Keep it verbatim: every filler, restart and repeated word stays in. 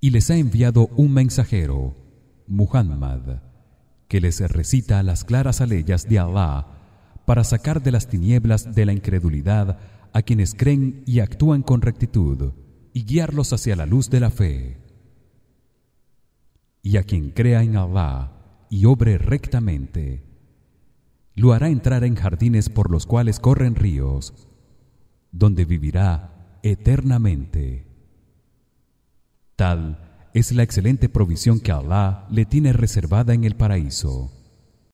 y les ha enviado un mensajero, Muhammad, que les recita las claras aleyas de Allah para sacar de las tinieblas de la incredulidad a quienes creen y actúan con rectitud y guiarlos hacia la luz de la fe. Y a quien crea en Allah y obre rectamente, lo hará entrar en jardines por los cuales corren ríos, donde vivirá eternamente. Tal es la excelente provisión que Allah le tiene reservada en el paraíso.